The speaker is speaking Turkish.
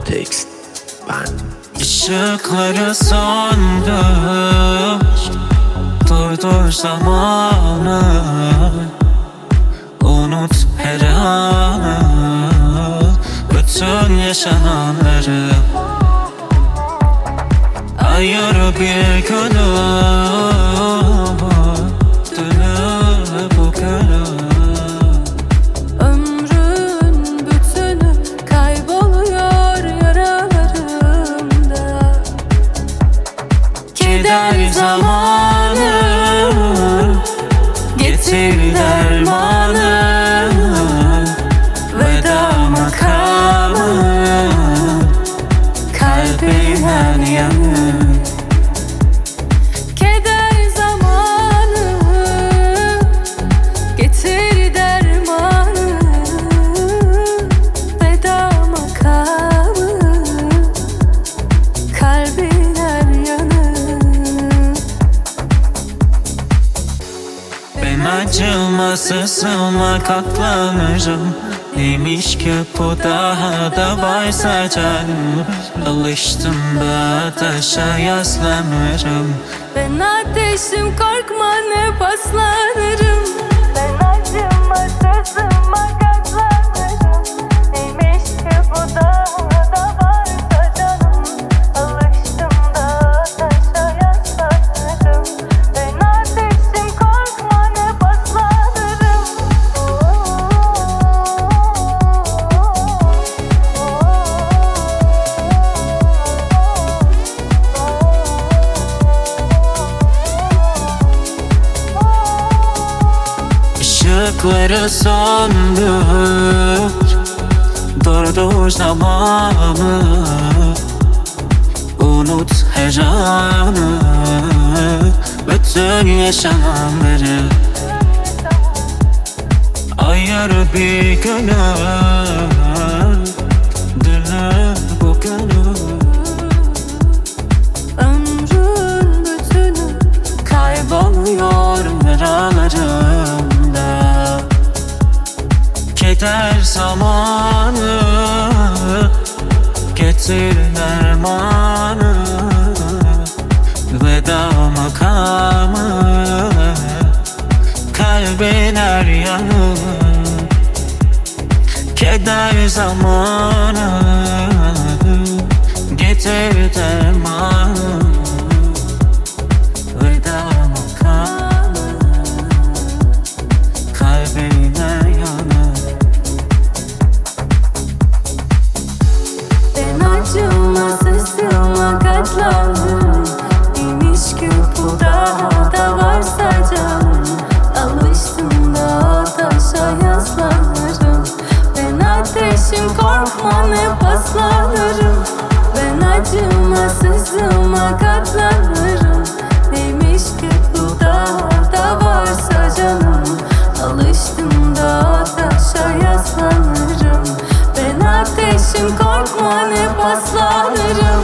Text ben. Işıkları söndür, durdur zamanı, unut her anı, bütün yaşananları. Ayır bir günü, dünü bugünü. Ömrün bütünü kayboluyor yaralarımda. Keder zamanı, getir dermanı, veda makamı, kalbinen yanı. Keder zamanı, getir dermanı, veda makamı, kalbin her yanı. Ben acımasızıma katlanırım. Neymiş ki bu daha da varsa canım. Alıştım da taşa yaslanırım. Ben ateşim, korkma ne paslanırım. Ben acımasızıma katlanırım. Neymiş ki bu daha da varsa canım. Alıştım da taşa yaslanırım. Ben ateşim, korkma ne paslanırım. Işıkları söndür, durdur zamanı, unut her anı, bütün yaşananları. Ayır bir günü, dünü bugünü. Ömrün bütünü Kayboluyor yaralarımda. Keder zamanı, getir dermanı, veda makamı, kalbin her yanı. Keder zamanı, getir dermanı, veda makamı, kalbin her yanı. ben acımasızıma katlandım. Neymiş ki bu daha da varsa canım. Alıştım da taşa yaslanırım. Ben ateşim, korkma ne paslanırım. Ben acımasızıma katlanırım. Neymiş ki bu daha da varsa canım. Alıştım da taşa yaslanırım. Ben ateşim, korkma ne paslanırım.